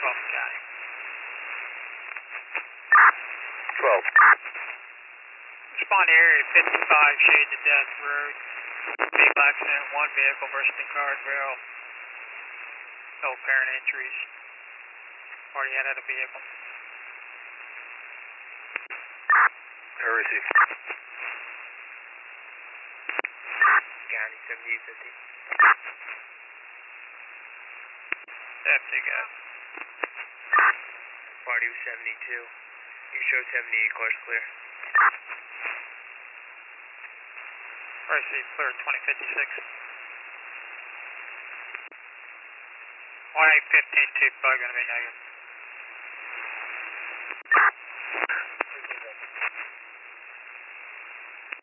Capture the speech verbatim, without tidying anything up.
Fulton County. twelve. Respond to area fifty-five, shade to death road. Vehicle accident, one vehicle versus the guardrail. No apparent injuries. Party out of the vehicle. I receive. County seventy-eight fifty. Empty, guys. Party was seventy-two. You show seventy-eight, cars clear. Receive clear twenty fifty-six. one eight fifteen two, bug gonna be negative.